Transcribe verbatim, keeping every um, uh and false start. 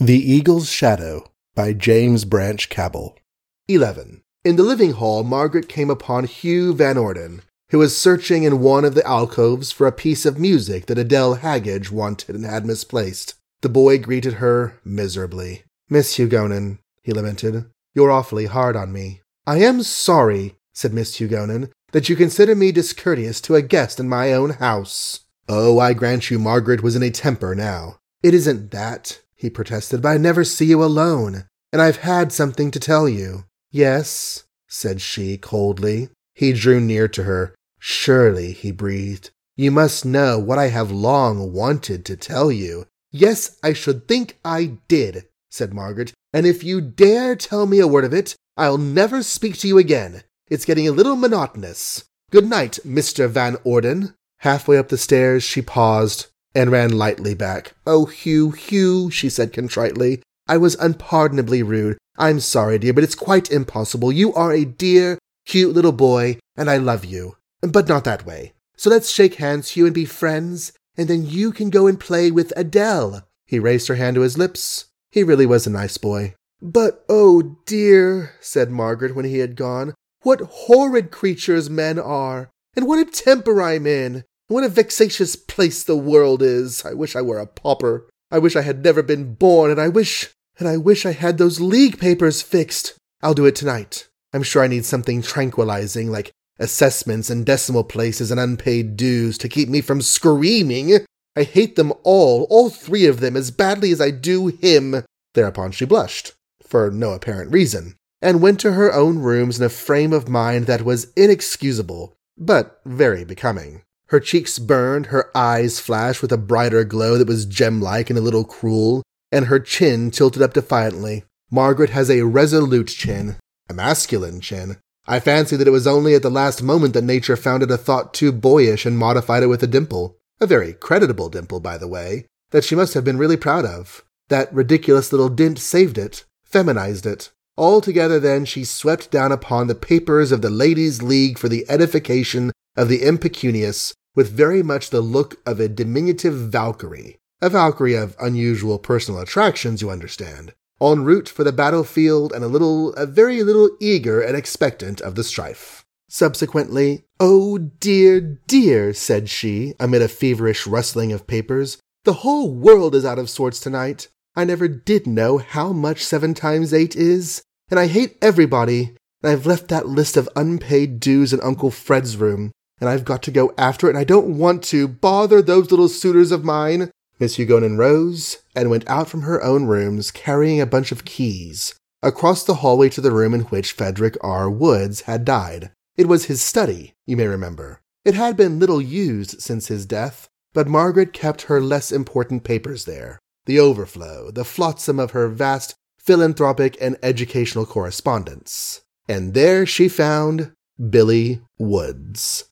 The Eagle's Shadow by James Branch Cabell. eleven. In the living hall, Margaret came upon Hugh Van Orden, who was searching in one of the alcoves for a piece of music that Adele Haggage wanted and had misplaced. The boy greeted her miserably. "Miss Hugonin," he lamented, "you're awfully hard on me." "I am sorry," said Miss Hugonin, "that you consider me discourteous to a guest in my own house." Oh, I grant you Margaret was in a temper now. "It isn't that," he protested, "but I never see you alone, and I've had something to tell you." "Yes," said she coldly. He drew near to her. "Surely," he breathed, "you must know what I have long wanted to tell you." "Yes, I should think I did," said Margaret, "and if you dare tell me a word of it, I'll never speak to you again. It's getting a little monotonous. Good night, Mister Van Orden." Halfway up the stairs, she paused and ran lightly back. "Oh, Hugh, Hugh," she said contritely, "I was unpardonably rude. I'm sorry, dear, but it's quite impossible. You are a dear, cute little boy, and I love you. But not that way. So let's shake hands, Hugh, and be friends, and then you can go and play with Adele." He raised her hand to his lips. He really was a nice boy. "But, oh dear," said Margaret when he had gone, "what horrid creatures men are, and what a temper I'm in. What a vexatious place the world is. I wish I were a pauper. I wish I had never been born, and I wish, and I wish I had those league papers fixed. I'll do it tonight. I'm sure I need something tranquilizing, like assessments and decimal places and unpaid dues, to keep me from screaming. I hate them all, all three of them, as badly as I do him." Thereupon she blushed, for no apparent reason, and went to her own rooms in a frame of mind that was inexcusable, but very becoming. Her cheeks burned, her eyes flashed with a brighter glow that was gem-like and a little cruel, and her chin tilted up defiantly. Margaret has a resolute chin, a masculine chin. I fancy that it was only at the last moment that nature found it a thought too boyish and modified it with a dimple, a very creditable dimple, by the way, that she must have been really proud of. That ridiculous little dint saved it, feminized it. Altogether, then, she swept down upon the papers of the Ladies' League for the edification of the impecunious, with very much the look of a diminutive Valkyrie, a Valkyrie of unusual personal attractions, you understand, en route for the battlefield and a little, a very little eager and expectant of the strife. Subsequently, "Oh dear, dear," said she, amid a feverish rustling of papers, "the whole world is out of sorts tonight. I never did know how much seven times eight is, and I hate everybody, and I've left that list of unpaid dues in Uncle Fred's room, and I've got to go after it, and I don't want to. Bother those little suitors of mine." Miss Hugonin rose and went out from her own rooms, carrying a bunch of keys, across the hallway to the room in which Frederick R. Woods had died. It was his study, you may remember. It had been little used since his death, but Margaret kept her less important papers there, the overflow, the flotsam of her vast philanthropic and educational correspondence. And there she found Billy Woods.